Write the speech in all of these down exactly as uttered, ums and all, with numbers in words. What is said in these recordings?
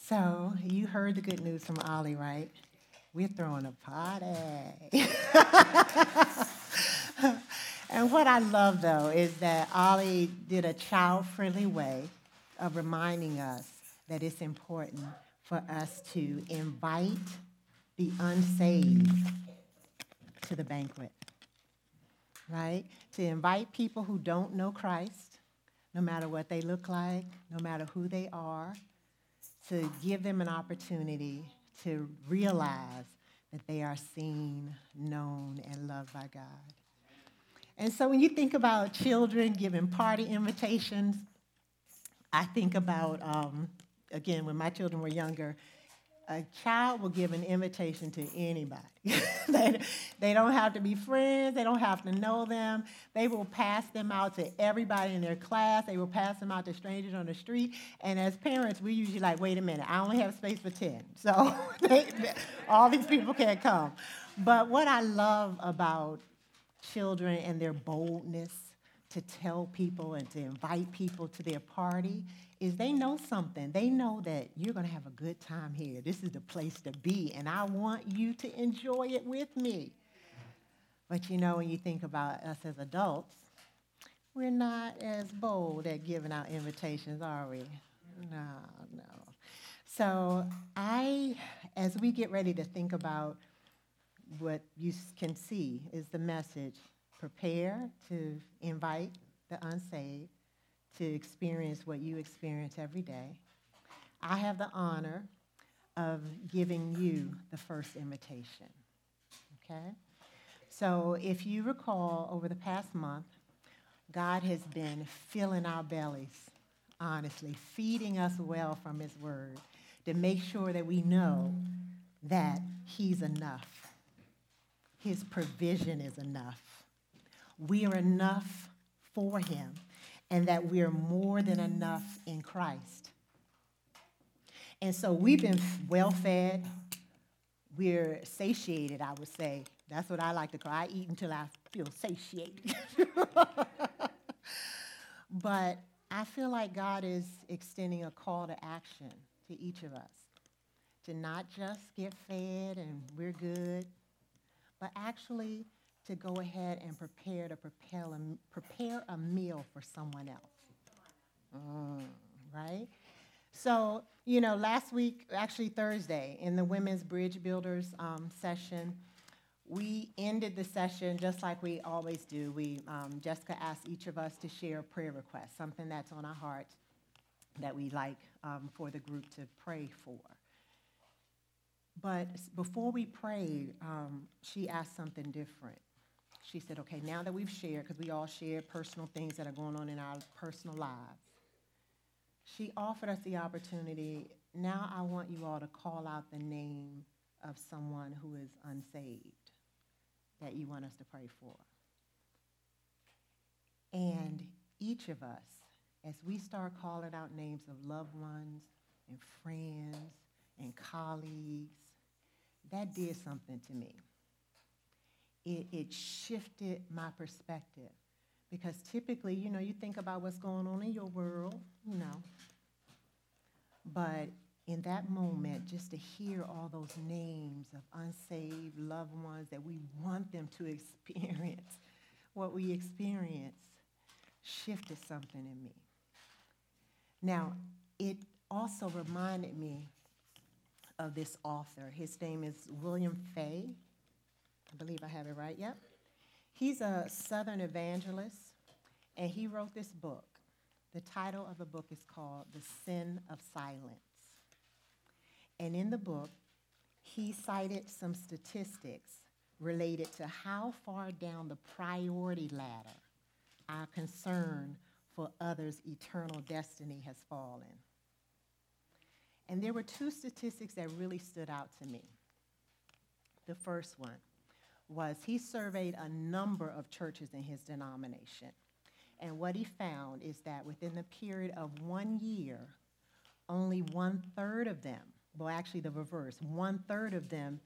So you heard the good news from Ollie, right? We're throwing a party. And what I love, though, is that Ollie did a child-friendly way of reminding us that it's important for us to invite the unsaved to the banquet, right? To invite people who don't know Christ, no matter what they look like, no matter who they are, to give them an opportunity to realize that they are seen, known, and loved by God. And so when you think about children giving party invitations, I think about, um, again, when my children were younger, a child will give an invitation to anybody. they, they don't have to be friends. They don't have to know them. They will pass them out to everybody in their class. They will pass them out to strangers on the street. And as parents, we usually like, wait a minute, I only have space for ten. So they, all these people can't come. But what I love about children and their boldness to tell people and to invite people to their party is they know something. They know that you're going to have a good time here. This is the place to be, and I want you to enjoy it with me. But you know, when you think about us as adults, we're not as bold at giving out invitations, are we? No, no. So I, as we get ready to think about what you can see is the message, prepare to invite the unsaved to experience what you experience every day. I have the honor of giving you the first invitation, okay? So if you recall, over the past month, God has been filling our bellies, honestly, feeding us well from his word to make sure that we know that he's enough. His provision is enough. We are enough for him, and that we are more than enough in Christ. And so we've been well-fed. We're satiated, I would say. That's what I like to call it. I eat until I feel satiated. But I feel like God is extending a call to action to each of us, to not just get fed and we're good, but actually to go ahead and prepare to prepare a, prepare a meal for someone else, mm, right? So, you know, last week, actually Thursday, in the Women's Bridge Builders um, session, we ended the session just like we always do. We, um, Jessica asked each of us to share a prayer request, something that's on our hearts that we'd like um, for the group to pray for. But before we prayed, um, she asked something different. She said, okay, now that we've shared, because we all share personal things that are going on in our personal lives, she offered us the opportunity, now I want you all to call out the name of someone who is unsaved that you want us to pray for. And each of us, as we start calling out names of loved ones and friends and colleagues, that did something to me. It, it shifted my perspective. Because typically, you know, you think about what's going on in your world, you know. But in that moment, just to hear all those names of unsaved loved ones that we want them to experience what we experience shifted something in me. Now, it also reminded me of this author. His name is William Fay. I believe I have it right, yep. He's a Southern evangelist, and he wrote this book. The title of the book is called The Sin of Silence. And in the book, he cited some statistics related to how far down the priority ladder our concern for others' eternal destiny has fallen. And there were two statistics that really stood out to me. The first one was he surveyed a number of churches in his denomination. And what he found is that within the period of one year, only one-third of them, well, actually the reverse, one-third of them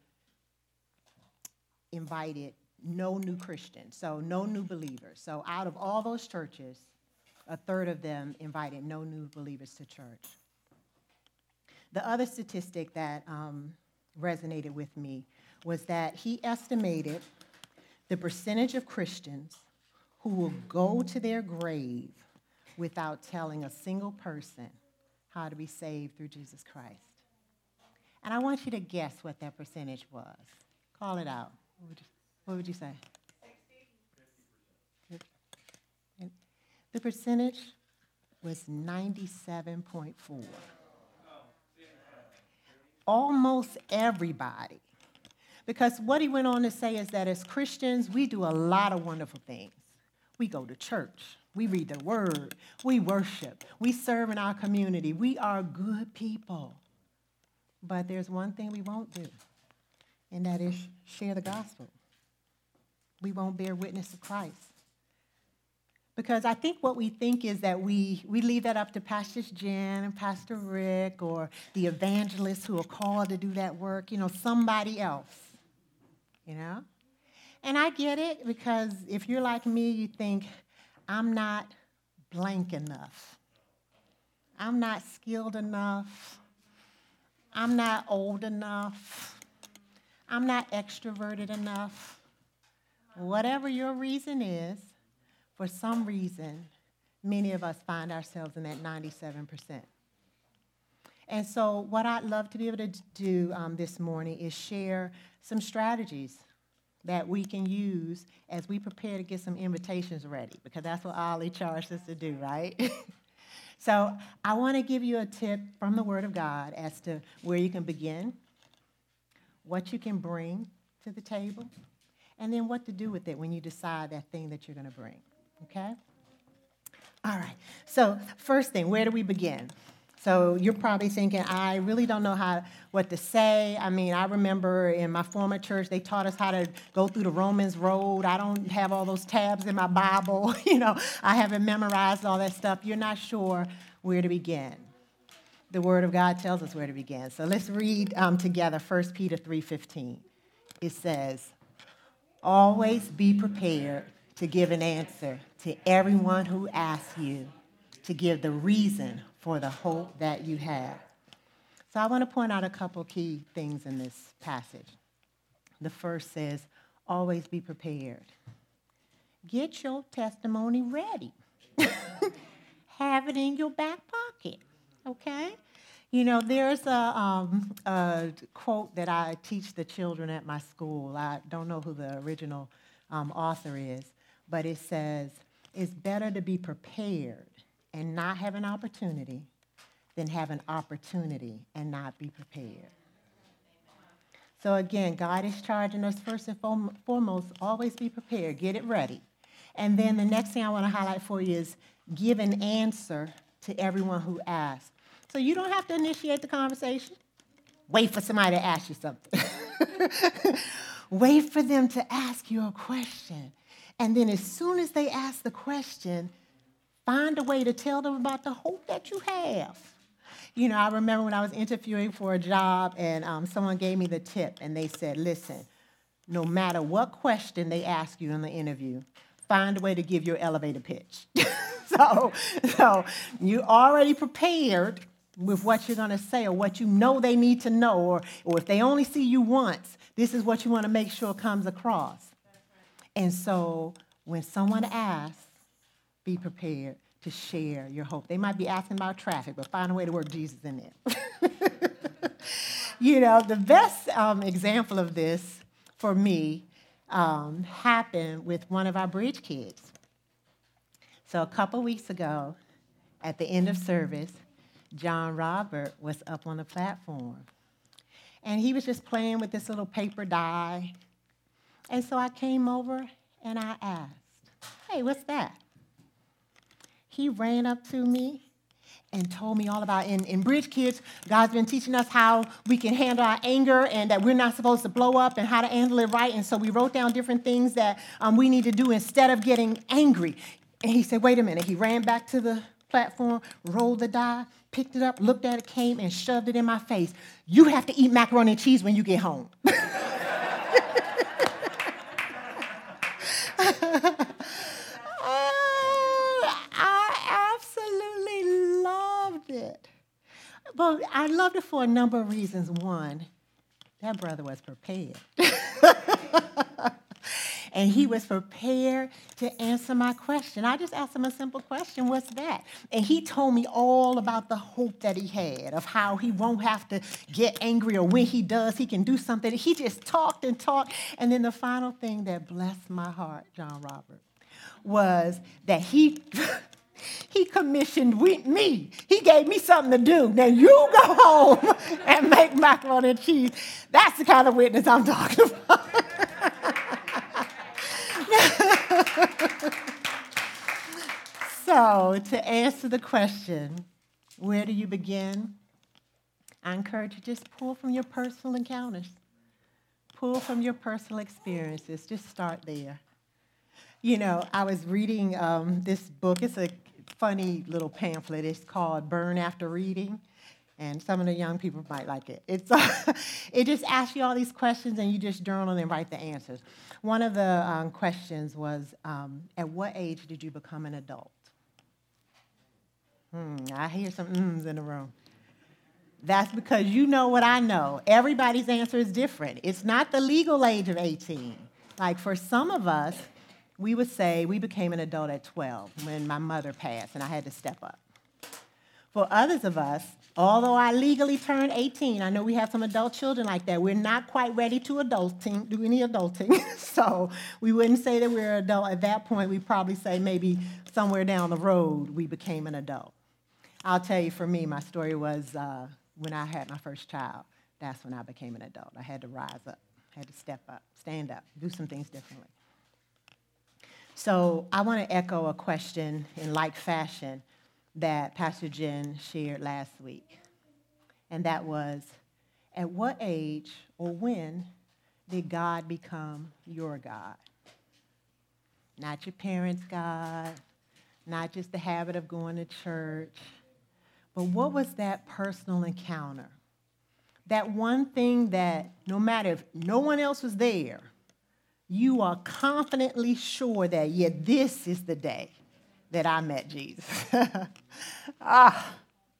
invited no new Christians, so no new believers. So out of all those churches, a third of them invited no new believers to church. The other statistic that um, resonated with me was that he estimated the percentage of Christians who will go to their grave without telling a single person how to be saved through Jesus Christ. And I want you to guess what that percentage was. Call it out. What would you, what would you say? fifty percent. The percentage was ninety-seven point four. Almost everybody. Because what he went on to say is that as Christians, we do a lot of wonderful things. We go to church. We read the word. We worship. We serve in our community. We are good people. But there's one thing we won't do, and that is share the gospel. We won't bear witness to Christ. Because I think what we think is that we, we leave that up to Pastor Jen and Pastor Rick or the evangelists who are called to do that work, you know, somebody else, you know? And I get it, because if you're like me, you think, I'm not blank enough. I'm not skilled enough. I'm not old enough. I'm not extroverted enough. Whatever your reason is, for some reason, many of us find ourselves in that ninety-seven percent. And so what I'd love to be able to do um, this morning is share some strategies that we can use as we prepare to get some invitations ready, because that's what Ollie charged us to do, right? So I want to give you a tip from the Word of God as to where you can begin, what you can bring to the table, and then what to do with it when you decide that thing that you're going to bring, okay? All right, so first thing, where do we begin? So you're probably thinking, I really don't know how what to say. I mean, I remember in my former church, they taught us how to go through the Romans road. I don't have all those tabs in my Bible. You know, I haven't memorized all that stuff. You're not sure where to begin. The Word of God tells us where to begin. So let's read um, together First Peter three fifteen. It says, always be prepared to give an answer to everyone who asks you to give the reason for the hope that you have. So I want to point out a couple key things in this passage. The first says, always be prepared. Get your testimony ready. Have it in your back pocket, okay? You know, there's a, um, a quote that I teach the children at my school. I don't know who the original um, author is, but it says, it's better to be prepared and not have an opportunity than have an opportunity and not be prepared. So again, God is charging us first and foremost, always be prepared, get it ready. And then the next thing I want to highlight for you is give an answer to everyone who asks. So you don't have to initiate the conversation. Wait for somebody to ask you something. Wait for them to ask you a question. And then as soon as they ask the question, find a way to tell them about the hope that you have. You know, I remember when I was interviewing for a job and um, someone gave me the tip and they said, listen, no matter what question they ask you in the interview, find a way to give your elevator pitch. so, so you're already prepared with what you're going to say or what you know they need to know, or, or if they only see you once, this is what you want to make sure comes across. And so when someone asks, be prepared to share your hope. They might be asking about traffic, but find a way to work Jesus in there. You know, the best um, example of this for me um, happened with one of our bridge kids. So a couple weeks ago, at the end of service, John Robert was up on the platform. And he was just playing with this little paper die. And so I came over and I asked, hey, what's that? He ran up to me and told me all about, in, in Bridge Kids, God's been teaching us how we can handle our anger and that we're not supposed to blow up and how to handle it right. And so we wrote down different things that um, we need to do instead of getting angry. And he said, wait a minute. He ran back to the platform, rolled the die, picked it up, looked at it, came and shoved it in my face. You have to eat macaroni and cheese when you get home. But I loved it for a number of reasons. One, that brother was prepared. And he was prepared to answer my question. I just asked him a simple question, what's that? And he told me all about the hope that he had, of how he won't have to get angry, or when he does, he can do something. He just talked and talked. And then the final thing that blessed my heart, John Robert, was that he... He commissioned me. He gave me something to do. Now you go home and make macaroni and cheese. That's the kind of witness I'm talking about. So, to answer the question, where do you begin? I encourage you, just pull from your personal encounters. Pull from your personal experiences. Just start there. You know, I was reading um, this book. It's a funny little pamphlet. It's called Burn After Reading, and some of the young people might like it. It's uh, it just asks you all these questions, and you just journal and write the answers. One of the um, questions was, um, at what age did you become an adult? Hmm, I hear some mms in the room. That's because you know what I know. Everybody's answer is different. It's not the legal age of eighteen. Like for some of us, we would say we became an adult at twelve when my mother passed and I had to step up. For others of us, although I legally turned eighteen, I know we have some adult children like that, we're not quite ready to adulting, do any adulting. So we wouldn't say that we're an adult at that point. We'd probably say maybe somewhere down the road we became an adult. I'll tell you, for me, my story was uh, when I had my first child. That's when I became an adult. I had to rise up, had to step up, stand up, do some things differently. So I want to echo a question in like fashion that Pastor Jen shared last week. And that was, at what age or when did God become your God? Not your parents' God, not just the habit of going to church, but what was that personal encounter? That one thing that no matter if no one else was there, you are confidently sure that, yeah, this is the day that I met Jesus. ah,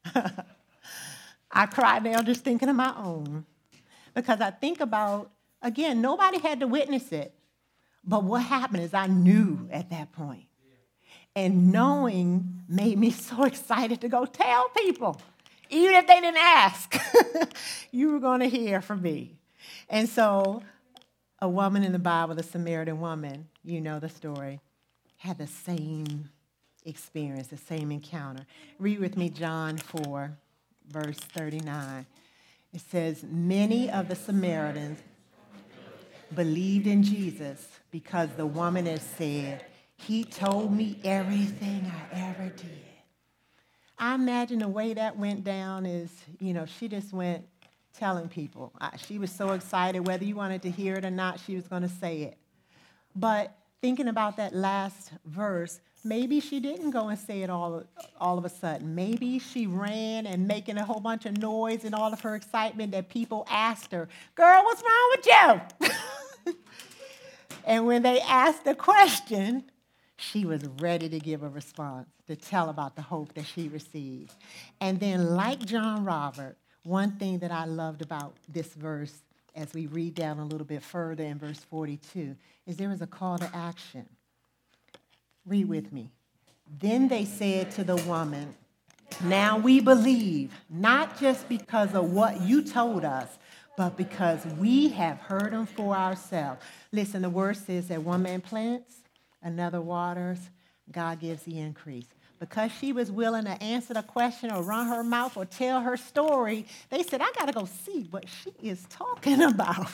I cry now just thinking of my own. Because I think about, again, nobody had to witness it. But what happened is I knew at that point. And knowing made me so excited to go tell people. Even if they didn't ask, you were going to hear from me. And so a woman in the Bible, the Samaritan woman, you know the story, had the same experience, the same encounter. Read with me John four, verse thirty-nine. It says, many of the Samaritans believed in Jesus because the woman had said, he told me everything I ever did. I imagine the way that went down is, you know, she just went telling people. She was so excited, whether you wanted to hear it or not, she was going to say it. But thinking about that last verse, maybe she didn't go and say it all, all of a sudden. Maybe she ran and making a whole bunch of noise and all of her excitement that people asked her, girl, what's wrong with you? And when they asked the question, she was ready to give a response, to tell about the hope that she received. And then, like John Robert, one thing that I loved about this verse, as we read down a little bit further in verse forty-two, is there was a call to action. Read with me. Then they said to the woman, now we believe, not just because of what you told us, but because we have heard them for ourselves. Listen, the word says that one man plants, another waters, God gives the increase. Because she was willing to answer the question or run her mouth or tell her story, they said, I got to go see what she is talking about.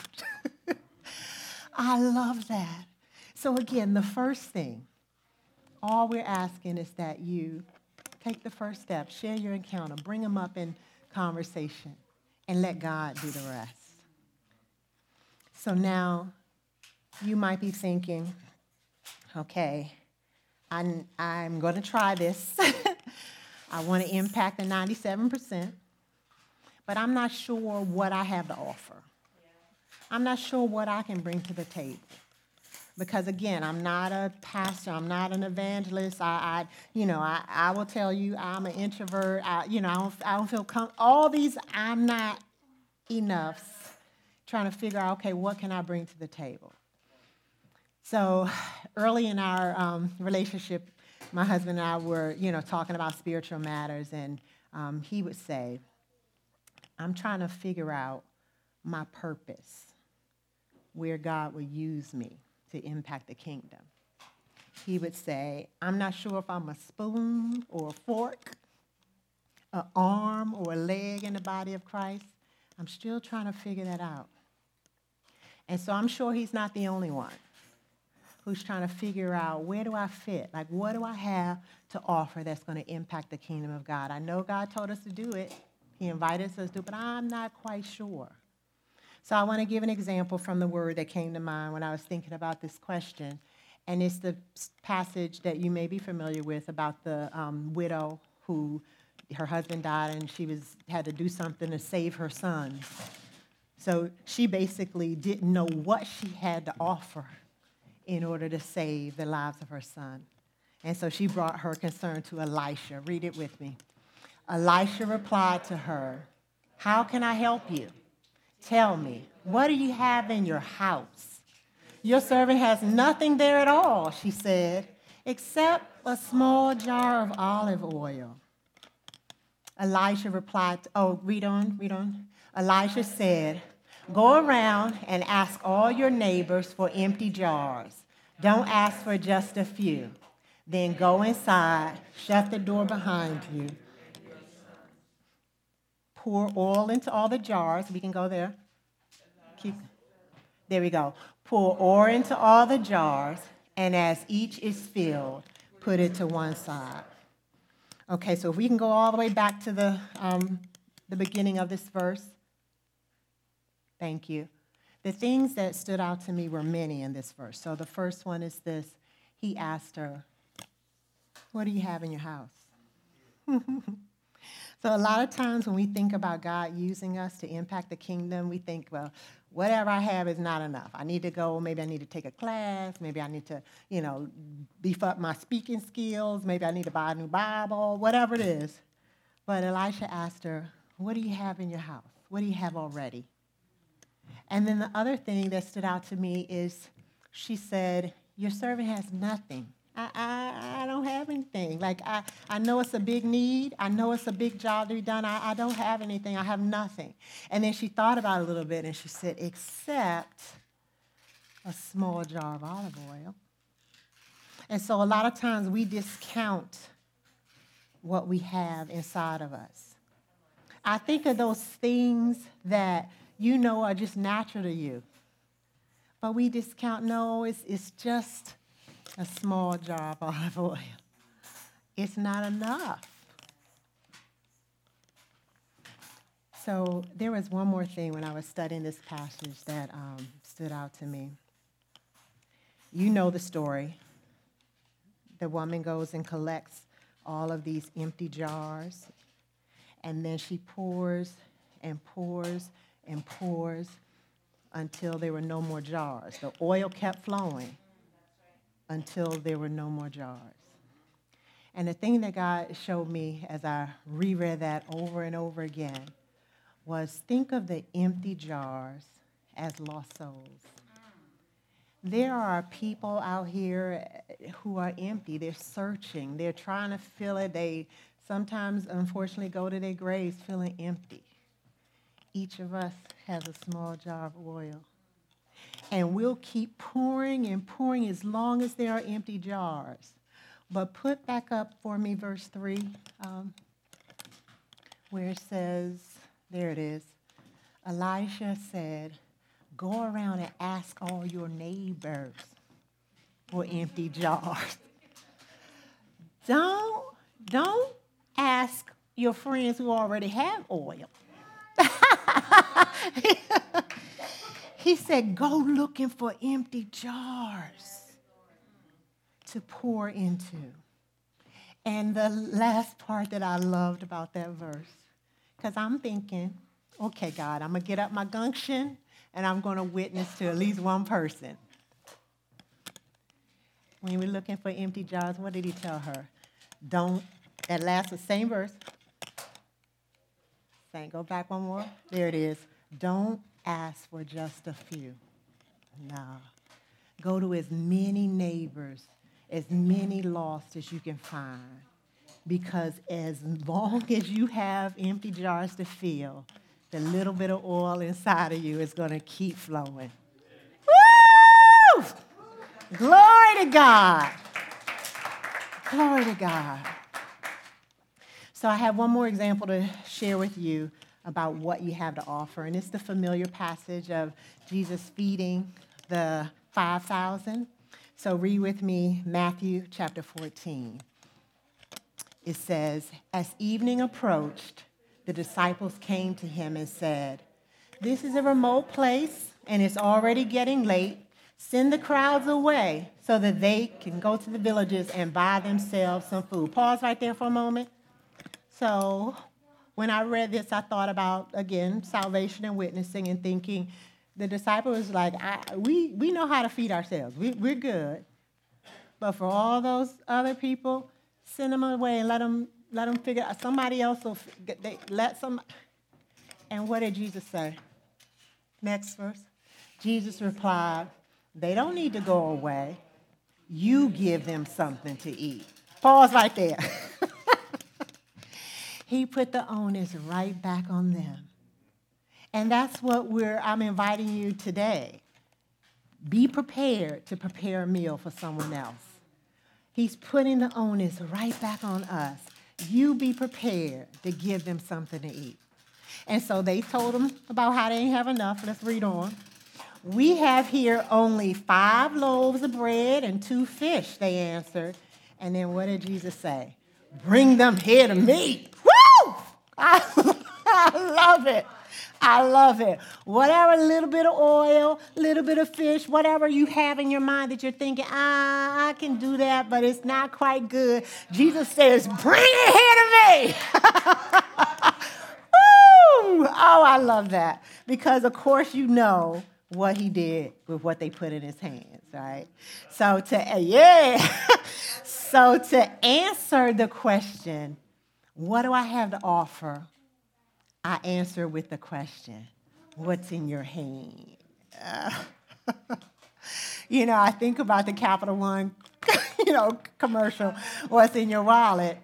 I love that. So again, the first thing, all we're asking is that you take the first step, share your encounter, bring them up in conversation, and let God do the rest. So now you might be thinking, okay, I'm, I'm going to try this. I want to impact the ninety-seven percent, but I'm not sure what I have to offer. I'm not sure what I can bring to the table. Because again, I'm not a pastor, I'm not an evangelist. I, I you know, I, I will tell you I'm an introvert. I, you know, I don't, I don't feel com- all these. I'm not enough. Trying to figure out, okay, what can I bring to the table? So, early in our um, relationship, my husband and I were, you know, talking about spiritual matters, and um, he would say, "I'm trying to figure out my purpose, where God will use me to impact the kingdom." He would say, "I'm not sure if I'm a spoon or a fork, an arm or a leg in the body of Christ. I'm still trying to figure that out." And so I'm sure he's not the only one who's trying to figure out, where do I fit? Like, what do I have to offer that's going to impact the kingdom of God? I know God told us to do it. He invited us to do it, but I'm not quite sure. So I want to give an example from the word that came to mind when I was thinking about this question. And it's the passage that you may be familiar with about the um, widow who, her husband died and she was had to do something to save her son. So she basically didn't know what she had to offer in order to save the lives of her son. And so she brought her concern to Elisha. Read it with me. Elisha replied to her, "How can I help you? Tell me, what do you have in your house?" "Your servant has nothing there at all," she said, "except a small jar of olive oil." Elisha replied, oh, read on, read on. Elisha said, "Go around and ask all your neighbors for empty jars. Don't ask for just a few. Then go inside, shut the door behind you, pour oil into all the jars." We can go there. Keep. There we go. "Pour oil into all the jars, and as each is filled, put it to one side." Okay, so if we can go all the way back to the, um, the beginning of this verse. Thank you. The things that stood out to me were many in this verse. So the first one is this. He asked her, "What do you have in your house?" So a lot of times when we think about God using us to impact the kingdom, we think, well, whatever I have is not enough. I need to go, maybe I need to take a class, maybe I need to, you know, beef up my speaking skills, maybe I need to buy a new Bible, whatever it is. But Elisha asked her, "What do you have in your house? What do you have already?" And then the other thing that stood out to me is she said, "Your servant has nothing. I, I, I don't have anything. Like, I, I know it's a big need. I know it's a big job to be done. I, I don't have anything. I have nothing." And then she thought about it a little bit, and she said, "Except a small jar of olive oil." And so a lot of times we discount what we have inside of us. I think of those things that you know are just natural to you. But we discount, no, it's, it's just a small jar of olive oil. It's not enough. So there was one more thing when I was studying this passage that um, stood out to me. You know the story. The woman goes and collects all of these empty jars, and then she pours and pours and pours until there were no more jars. The oil kept flowing until there were no more jars. And the thing that God showed me as I reread that over and over again was, think of the empty jars as lost souls. There are people out here who are empty. They're searching. They're trying to fill it. They sometimes, unfortunately, go to their graves feeling empty. Each of us has a small jar of oil. And we'll keep pouring and pouring as long as there are empty jars. But put back up for me verse three, um, where it says, there it is. Elisha said, "Go around and ask all your neighbors for empty jars." Don't, don't ask your friends who already have oil. He said, "Go looking for empty jars to pour into." And the last part that I loved about that verse, because I'm thinking, okay, God, I'm going to get up my gumption and I'm going to witness to at least one person. when we're looking for empty jars, what did he tell her? Don't, at last, the same verse. Same, go back one more. There it is. Don't ask for just a few. No. Go to as many neighbors, as many lost as you can find. Because as long as you have empty jars to fill, the little bit of oil inside of you is going to keep flowing. Woo! Glory to God. Glory to God. So I have one more example to share with you about what you have to offer. And it's the familiar passage of Jesus feeding the five thousand. So read with me Matthew chapter fourteen. It says, as evening approached, the disciples came to him and said, this is a remote place and it's already getting late. Send the crowds away so that they can go to the villages and buy themselves some food. Pause right there for a moment. So when I read this, I thought about, again, salvation and witnessing and thinking, the disciple was like, I, we, we know how to feed ourselves. We, we're good. But for all those other people, send them away and let them, let them figure out. Somebody else will, they, let some. And what did Jesus say? Next verse. Jesus replied, they don't need to go away. You give them something to eat. Pause right there. He put the onus right back on them. And that's what we're, I'm inviting you today. Be prepared to prepare a meal for someone else. He's putting the onus right back on us. You be prepared to give them something to eat. And so they told him about how they didn't have enough. Let's read on. We have here only five loaves of bread and two fish, they answered. And then what did Jesus say? Bring them here to me. Woo! I, I love it. I love it. Whatever little bit of oil, little bit of fish, whatever you have in your mind that you're thinking, ah, I can do that, but it's not quite good. Jesus says, bring it here to me. Woo! Oh, I love that. Because, of course, you know what he did with what they put in his hands, right? So to, yeah. So to answer the question, what do I have to offer? I answer with the question, what's in your hand? Uh, you know, I think about the Capital One, you know, commercial, what's in your wallet?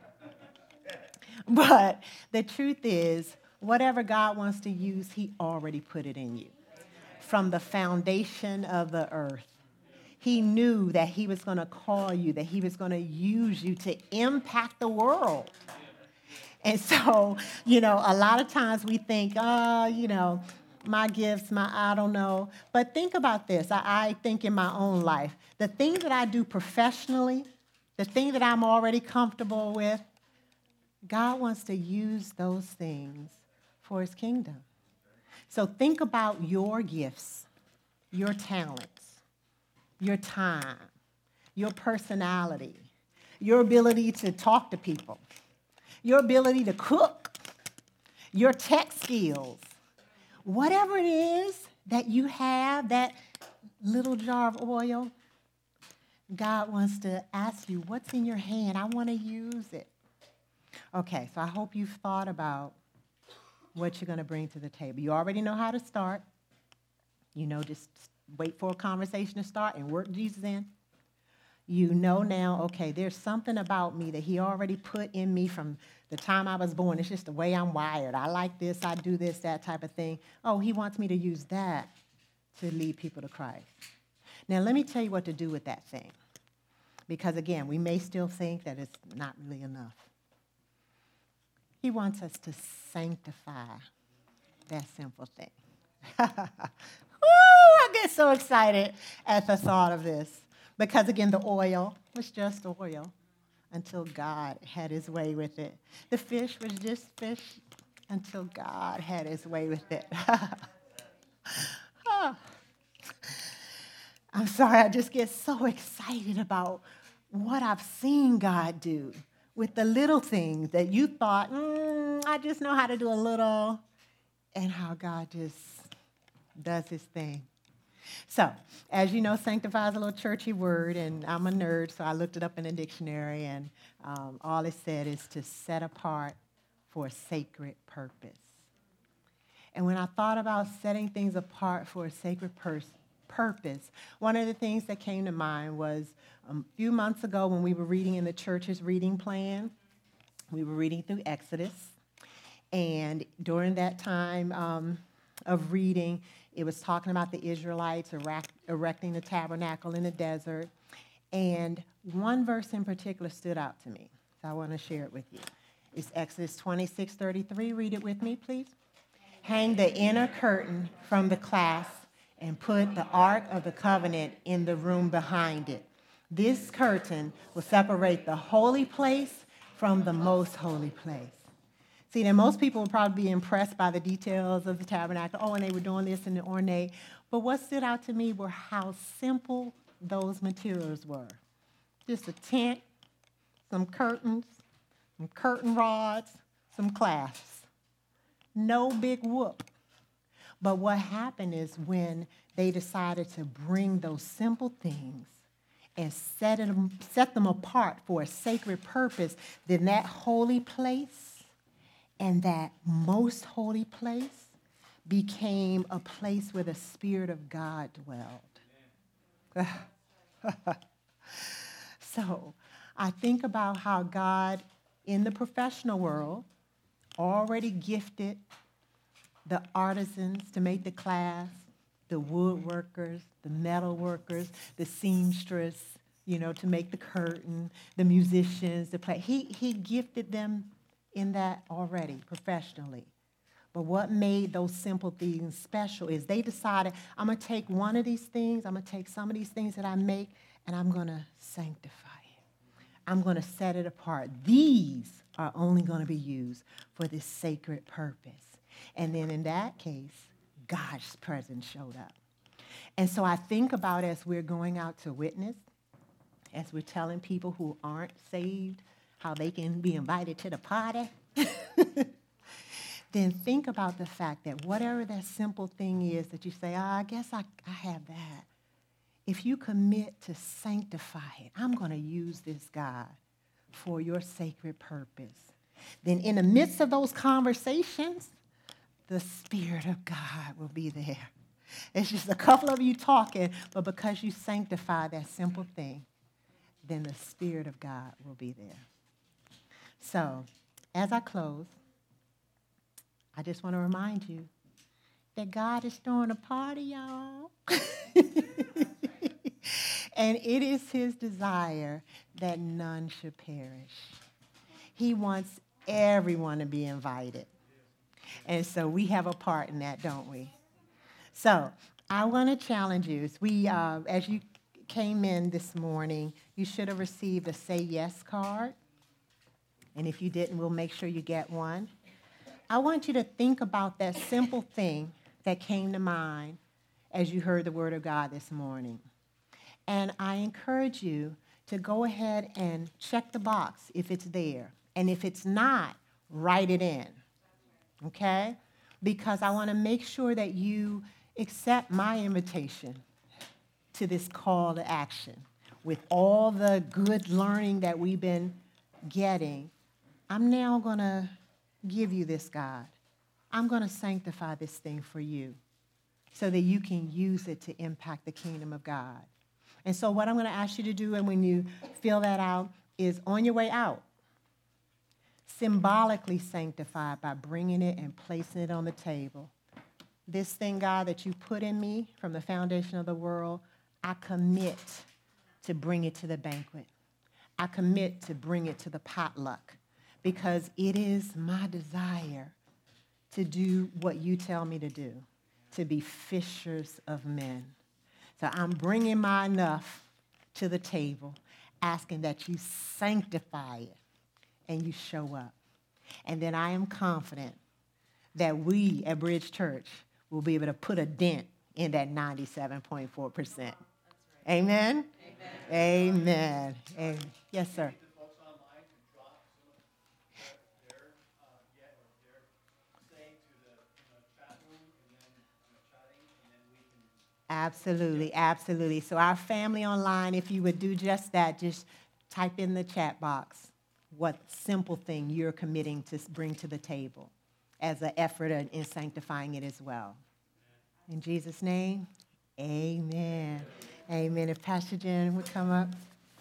But the truth is, whatever God wants to use, he already put it in you. From the foundation of the earth, he knew that he was going to call you, that he was going to use you to impact the world. And so, you know, a lot of times we think, oh, you know, my gifts, my I don't know. But think about this. I, I think in my own life, the thing that I do professionally, the thing that I'm already comfortable with, God wants to use those things for his kingdom. So think about your gifts, your talents, your time, your personality, your ability to talk to people, your ability to cook, your tech skills, whatever it is that you have, that little jar of oil, God wants to ask you, what's in your hand? I want to use it. Okay, so I hope you've thought about what you're going to bring to the table. You already know how to start. You know, just wait for a conversation to start and work Jesus in. You know now, okay, there's something about me that he already put in me from the time I was born. It's just the way I'm wired. I like this, I do this, that type of thing. Oh, he wants me to use that to lead people to Christ. Now, let me tell you what to do with that thing. Because, again, we may still think that it's not really enough. He wants us to sanctify that simple thing. Woo, I get so excited at the thought of this. Because, again, the oil was just oil until God had his way with it. The fish was just fish until God had his way with it. I'm sorry, I just get so excited about what I've seen God do with the little things that you thought, mm, I just know how to do a little, and how God just does his thing. So, as you know, sanctify is a little churchy word, and I'm a nerd, so I looked it up in the dictionary, and um, all it said is to set apart for a sacred purpose. And when I thought about setting things apart for a sacred pers- purpose, one of the things that came to mind was a few months ago when we were reading in the church's reading plan, we were reading through Exodus. And during that time um, of reading, it was talking about the Israelites erect, erecting the tabernacle in the desert. And one verse in particular stood out to me, so I want to share it with you. It's Exodus twenty-six thirty-three. Read it with me, please. Hang the inner curtain from the clasp and put the Ark of the Covenant in the room behind it. This curtain will separate the holy place from the most holy place. See, now most people would probably be impressed by the details of the tabernacle. Oh, and they were doing this in the ornate. But what stood out to me were how simple those materials were. Just a tent, some curtains, some curtain rods, some clasps. No big whoop. But what happened is when they decided to bring those simple things and set, it, set them apart for a sacred purpose, then that holy place and that most holy place became a place where the Spirit of God dwelled. So I think about how God, in the professional world, already gifted the artisans to make the clasp, the woodworkers, the metal workers, the seamstress, you know, to make the curtain, the musicians to play. He, he gifted them in that already professionally. But what made those simple things special is they decided, I'm going to take one of these things, I'm going to take some of these things that I make, and I'm going to sanctify it. I'm going to set it apart. These are only going to be used for this sacred purpose. And then in that case, God's presence showed up. And so I think about as we're going out to witness, as we're telling people who aren't saved how they can be invited to the party, then think about the fact that whatever that simple thing is that you say, oh, I guess I, I have that. If you commit to sanctify it, I'm going to use this, God, for your sacred purpose. Then in the midst of those conversations, the Spirit of God will be there. It's just a couple of you talking, but because you sanctify that simple thing, then the Spirit of God will be there. So, as I close, I just want to remind you that God is throwing a party, y'all. And it is his desire that none should perish. He wants everyone to be invited. And so we have a part in that, don't we? So I want to challenge you. As, we, uh, as you came in this morning, you should have received a Say Yes card. And if you didn't, we'll make sure you get one. I want you to think about that simple thing that came to mind as you heard the word of God this morning. And I encourage you to go ahead and check the box if it's there. And if it's not, write it in, okay? Because I want to make sure that you accept my invitation to this call to action. With all the good learning that we've been getting, I'm now going to give you this, God. I'm going to sanctify this thing for you so that you can use it to impact the kingdom of God. And so what I'm going to ask you to do, and when you fill that out, is on your way out, symbolically sanctify by bringing it and placing it on the table. This thing, God, that you put in me from the foundation of the world, I commit to bring it to the banquet. I commit to bring it to the potluck because it is my desire to do what you tell me to do, to be fishers of men. So I'm bringing my enough to the table, asking that you sanctify it and you show up. And then I am confident that we at Bridge Church will be able to put a dent in that ninety-seven point four percent. Right. Amen? Amen. Amen. Amen. Yes, sir. Absolutely, absolutely. So our family online, if you would do just that, just type in the chat box what simple thing you're committing to bring to the table as an effort in sanctifying it as well. In Jesus' name, amen. Amen. If Pastor Jen would come up.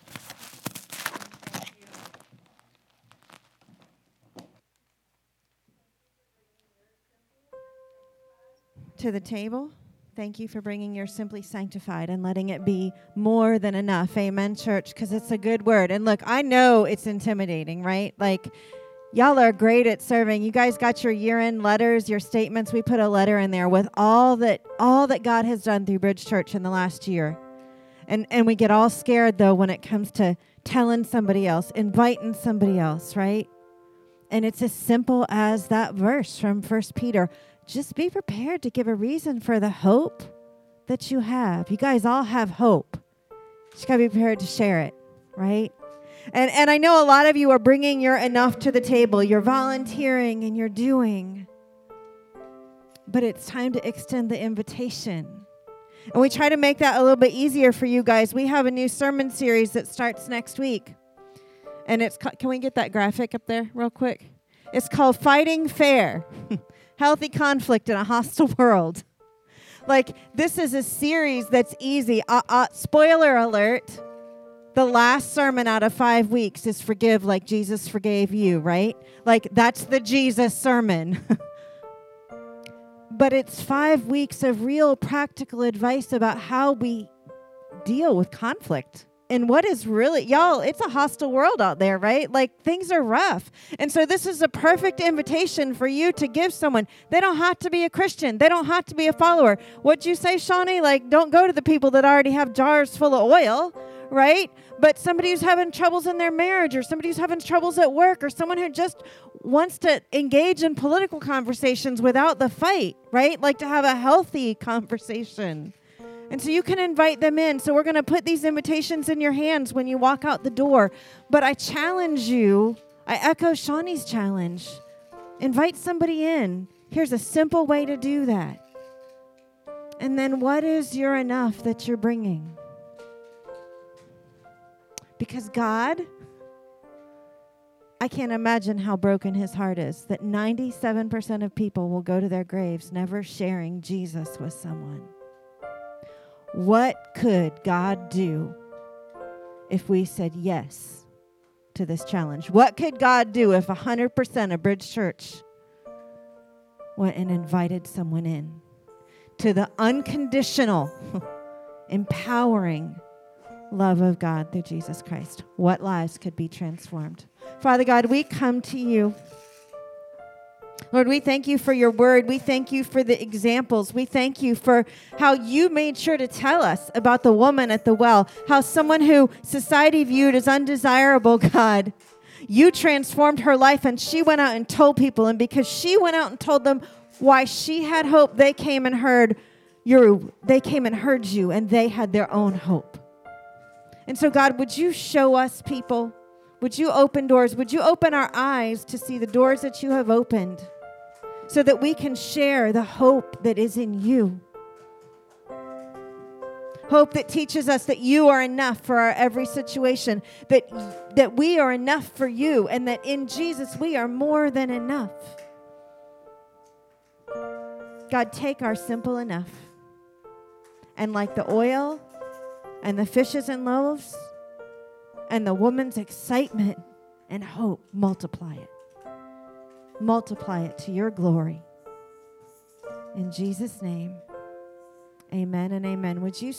To the table. Thank you for bringing your Simply Sanctified and letting it be more than enough. Amen, church, because it's a good word. And look, I know it's intimidating, right? Like, y'all are great at serving. You guys got your year-end letters, your statements. We put a letter in there with all that all that God has done through Bridge Church in the last year. And and we get all scared, though, when it comes to telling somebody else, inviting somebody else, right? And it's as simple as that verse from First Peter. Just be prepared to give a reason for the hope that you have. You guys all have hope. Just got to be prepared to share it, right? And and I know a lot of you are bringing your enough to the table. You're volunteering and you're doing. But it's time to extend the invitation. And we try to make that a little bit easier for you guys. We have a new sermon series that starts next week. And it's, can we get that graphic up there real quick? It's called Fighting Fair. Healthy conflict in a hostile world. Like, this is a series that's easy. Uh, uh, spoiler alert. The last sermon out of five weeks is forgive like Jesus forgave you, right? Like, that's the Jesus sermon. But it's five weeks of real practical advice about how we deal with conflict. And what is really, y'all, it's a hostile world out there, right? Like, things are rough. And so this is a perfect invitation for you to give someone. They don't have to be a Christian. They don't have to be a follower. What'd you say, Shawnee? Like, don't go to the people that already have jars full of oil, right? But somebody who's having troubles in their marriage, or somebody who's having troubles at work, or someone who just wants to engage in political conversations without the fight, right? Like, to have a healthy conversation. And so you can invite them in. So we're going to put these invitations in your hands when you walk out the door. But I challenge you, I echo Shawnee's challenge. Invite somebody in. Here's a simple way to do that. And then what is your enough that you're bringing? Because God, I can't imagine how broken his heart is that ninety-seven percent of people will go to their graves never sharing Jesus with someone. What could God do if we said yes to this challenge? What could God do if one hundred percent of Bridge Church went and invited someone in to the unconditional, empowering love of God through Jesus Christ? What lives could be transformed? Father God, we come to you. Lord, we thank you for your word. We thank you for the examples. We thank you for how you made sure to tell us about the woman at the well, how someone who society viewed as undesirable, God, you transformed her life, and she went out and told people. And because she went out and told them why she had hope, they came and heard you. They came and heard you, and they had their own hope. And so, God, would you show us people? Would you open doors? Would you open our eyes to see the doors that you have opened so that we can share the hope that is in you? Hope that teaches us that you are enough for our every situation, that, that we are enough for you, and that in Jesus we are more than enough. God, take our simple enough, and like the oil and the fishes and loaves, and the woman's excitement and hope, multiply it. Multiply it to your glory. In Jesus' name, amen and amen. Would you